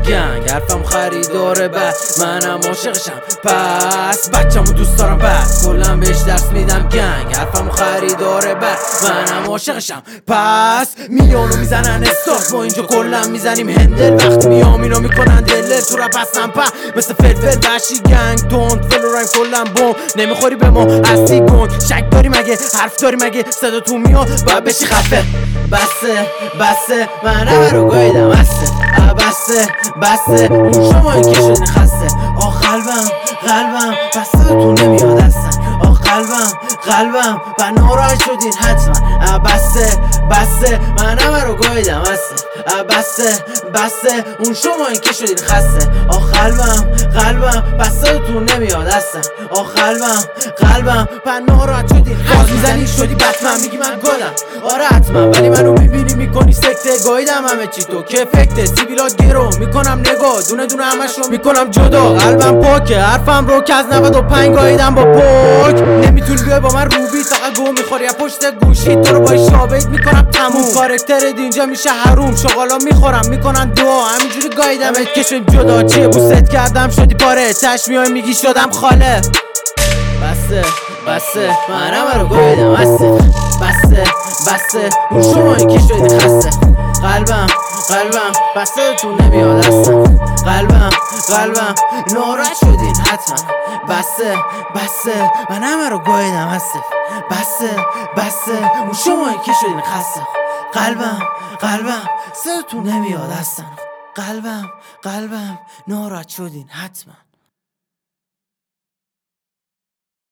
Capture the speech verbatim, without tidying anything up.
گنگ حرفم خریداره بد منم عاشقشم پس بچه‌مو دوست دارم بس کلا بهش درس میدم گنگ حرفم خریداره بد منم عاشقشم پس میلیونو میزنن استارت ما اینجا کلا میزنیم هندل وقتی میام اینو میکنن دلل تو رپ هستم په مثل فلفل وحشی گنگ تند فل و رایم کلا بم نمیخوری به ما هستی گنگ شک داری مگه حرف داری مگه صدا تو میاد باید بشی خفه بسه بسه من همه رو گاییدم بسه بسه بسه اون شما این که شدین خسته آه قلبم قلبم بسه تو نمیاد هستن آه قلبم قلبم و ناراحت شدین حتما بسه بسه من همه رو گاییدم بسه بسه بسه اون شما این که شدین خسته آه قلبم قلبم بسه تو نمیاد هستن آه قلبم قلبم و ناراحت شدین باز میزنی شدی بطمن میگی من گادم آره حتما ولی منو میبینی میکنی سکته گاییدم همه چی تو که فکته سیبیلات گرو میکنم نگاه دونه دونه همشو میکنم جدا قلبم پاکه حرفم رو که از نود و پنج گاییدم با پاک نمیتونی بیای با من روبی تا گو میخوری از پشت گوشی تو رو با شابیت میکنم تموم کارکتر اینجا میشه حروم شغالا میخورم میکنن دعا همینجوری گاییدم که شد جدا چیه بوست کردم شدی پاره تش میای میگی شدم خاله بسه بسه من همه رو گاییدم بسه بسه بسه اون شما این که شدی خسته قلبم قلبم بسه تو نمیاد هستم قلبم قلبم ناراحت شدین حتما بسه بسه من همه رو گاییدم هسته بسه بسه اون شما این که شدین خسته قلبم قلبم صداتون نمیاد هستن قلبم قلبم ناراحت شدین حتما